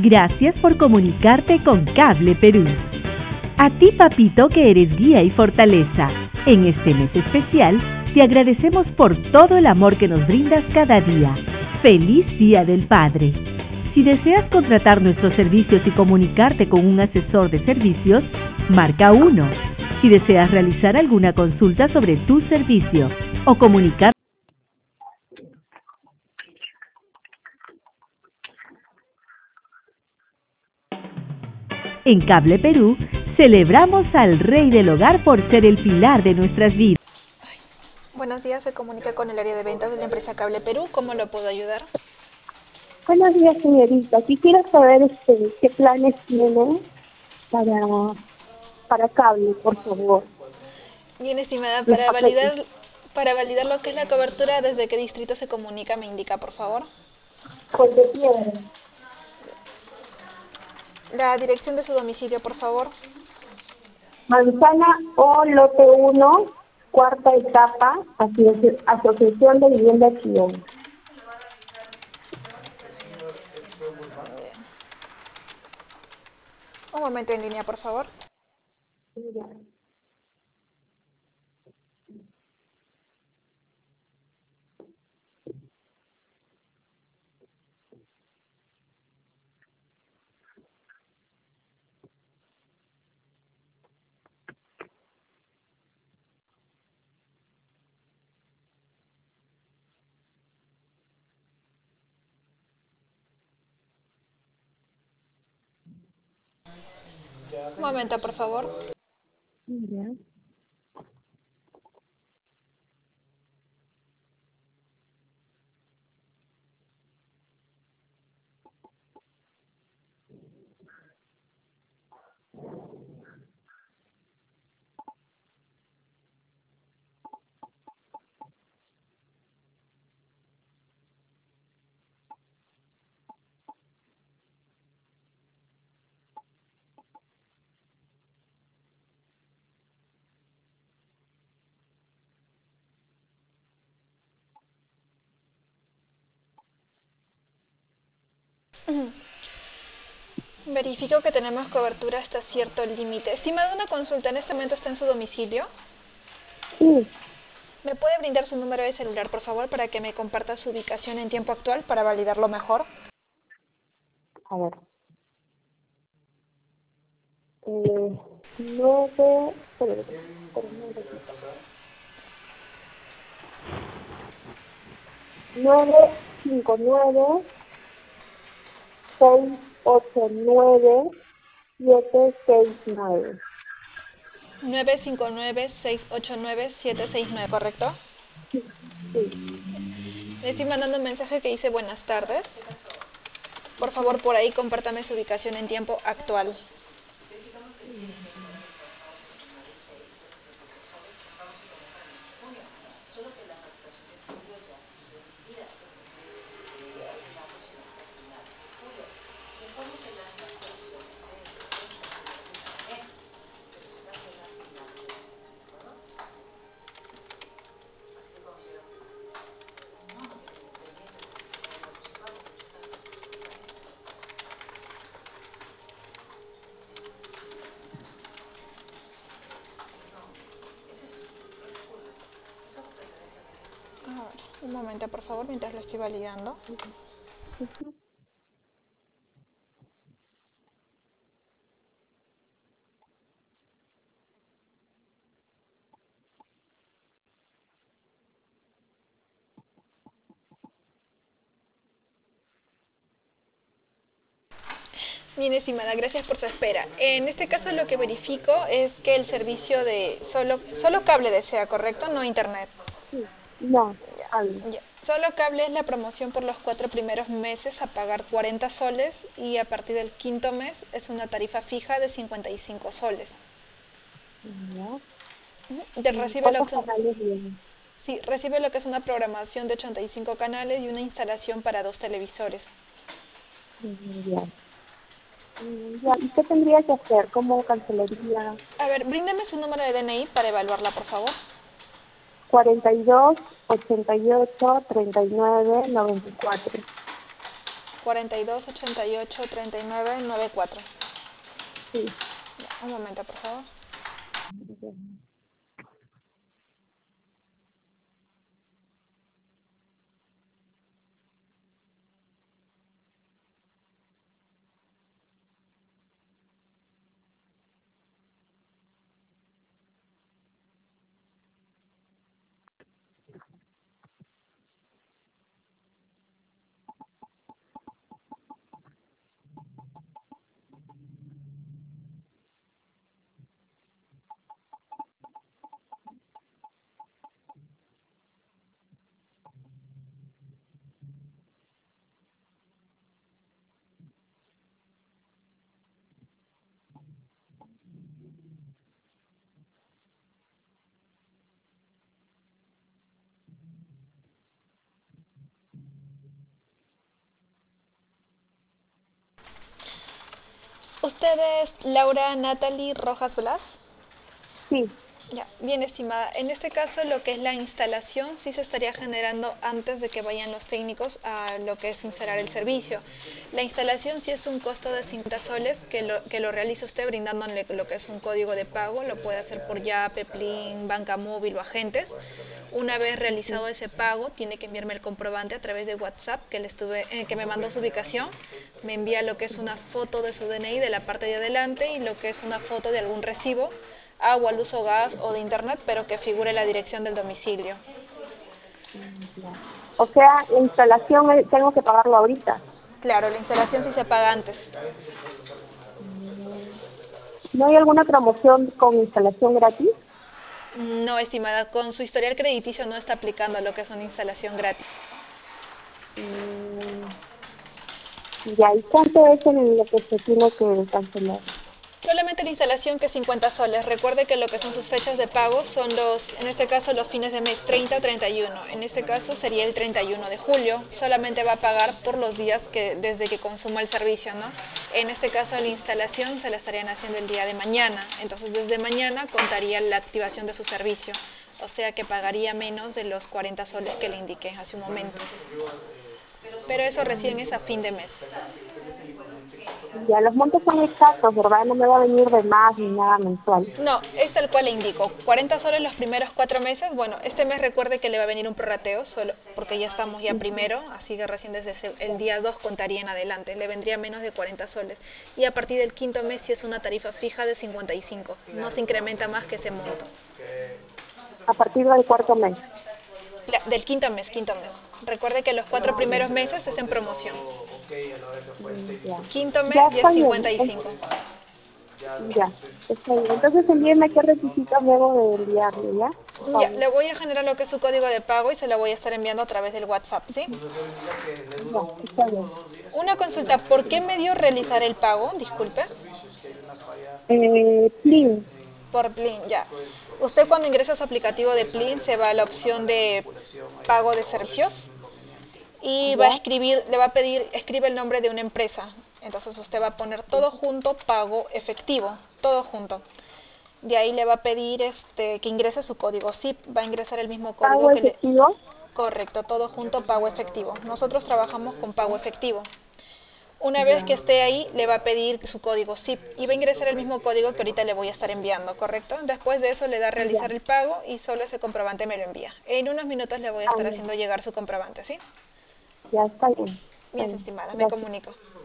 Gracias por comunicarte con Cable Perú. A ti, papito, que eres guía y fortaleza. En este mes especial, te agradecemos por todo el amor que nos brindas cada día. ¡Feliz Día del Padre! Si deseas contratar nuestros servicios y comunicarte con un asesor de servicios, marca 1. Si deseas realizar alguna consulta sobre tu servicio o comunicar en Cable Perú, celebramos al Rey del Hogar por ser el pilar de nuestras vidas. Buenos días, se comunica con el área de ventas de la empresa Cable Perú. ¿Cómo lo puedo ayudar? Buenos días, señorita. Quisiera saber qué planes tienen para cable, por favor. Bien, estimada, Los paquetes. para validar lo que es la cobertura, ¿desde qué distrito se comunica? Me indica, por favor. Puente Piedra. La dirección de su domicilio, por favor. Manzana O, lote 1, cuarta etapa, Asociación de Vivienda Chillón. Un momento en línea, por favor. Un momento, por favor. Ya. Verifico que tenemos cobertura hasta cierto límite. Estimada, una consulta, ¿en este momento está en su domicilio? Sí, ¿Me puede brindar su número de celular, por favor, para que me comparta su ubicación en tiempo actual para validarlo mejor? a ver. 9, nueve, 959 689 769. 959-689-769, ¿correcto? Sí. Le estoy mandando un mensaje que dice buenas tardes. Por favor, por ahí compártame su ubicación en tiempo actual. A ver, un momento, por favor, mientras lo estoy validando. Bien, estimada, gracias por su espera. En este caso lo que verifico es que el servicio de solo cable desea, ¿correcto? No internet. Sí. No, Ya, cable. ya. Solo cable es la promoción por los 4 primeros meses a pagar 40 soles y a partir del quinto mes es una tarifa fija de 55 soles. Ya. Recibe ¿Cuántos canales vienen? sí, recibe lo que es una programación de 85 canales y una instalación para 2 televisores. Ya. Ya. ¿Y qué tendría que hacer? ¿Cómo cancelaría? A ver, bríndeme su número de DNI para evaluarla, por favor. 42 88 39 94. 42883994. Sí. Ya, un momento, por favor. ¿Usted es Laura Natalie Rojas Blas? Sí. Ya, bien estimada. En este caso lo que es la instalación sí se estaría generando antes de que vayan los técnicos a lo que es instalar el servicio. La instalación sí es un costo de 50 soles que lo realiza usted brindándole lo que es un código de pago. Lo puede hacer por Yape, Plin, Banca Móvil o agentes. Una vez realizado ese pago, tiene que enviarme el comprobante a través de WhatsApp que me mandó su ubicación. Me envía lo que es una foto de su DNI de la parte de adelante y lo que es una foto de algún recibo, agua, luz o gas o de internet, pero que figure la dirección del domicilio. O sea, la instalación tengo que pagarlo ahorita. Claro, la instalación sí se paga antes. ¿No hay alguna promoción con instalación gratis? No, estimada, con su historial crediticio no está aplicando lo que es una instalación gratis. Ya, ¿y cuánto es en lo que se tiene que cancelar? Solamente la instalación, que es 50 soles. Recuerde que lo que son sus fechas de pago son en este caso los fines de mes 30 o 31. En este caso sería el 31 de julio. Solamente va a pagar por los días desde que consuma el servicio, ¿no? En este caso la instalación se la estarían haciendo el día de mañana. Entonces desde mañana contaría la activación de su servicio. O sea que pagaría menos de los 40 soles que le indiqué hace un momento. Pero eso recién es a fin de mes. Ya, los montos son exactos, ¿verdad? No me va a venir de más ni nada mensual. No, es tal cual le indico. 40 soles los primeros 4 meses. Bueno, este mes recuerde que le va a venir un prorrateo, solo porque ya estamos ya primero, así que recién desde el día 2 contaría en adelante. Le vendría menos de 40 soles. Y a partir del quinto mes sí es una tarifa fija de 55. No se incrementa más que ese monto. A partir del cuarto mes. Del quinto mes, quinto mes. Recuerde que los 4 primeros meses es en promoción. Ya. Quinto mes Ya ya es está bien. 55. Ya, está bien. Entonces envíeme qué requisitos debo de enviarle, ¿ya? Por Ya, favor. le voy a generar lo que es su código de pago y se lo voy a estar enviando a través del WhatsApp, ¿sí? Ya, está bien. Una consulta, ¿por qué medio realizar el pago? Disculpe. Please. Por Plin, ya. Usted cuando ingresa a su aplicativo de Plin se va a la opción de pago de servicios y va a ¿Ya? escribir, le va a pedir, escribe el nombre de una empresa. Entonces usted va a poner todo junto, pago efectivo, todo junto. De ahí le va a pedir que ingrese su código SIP, va a ingresar el mismo código ¿Pago que le... efectivo? Correcto, todo junto, pago efectivo. Nosotros trabajamos con pago efectivo. Una vez que Ya, esté ahí, le va a pedir su código SIP y va a ingresar el mismo código que ahorita le voy a estar enviando, ¿correcto? Después de eso le da a ya. realizar el pago y solo ese comprobante me lo envía. En unos minutos le voy a estar Ya. haciendo llegar su comprobante, ¿sí? Ya, está bien. Está Bien, bien. estimada, me Gracias. comunico.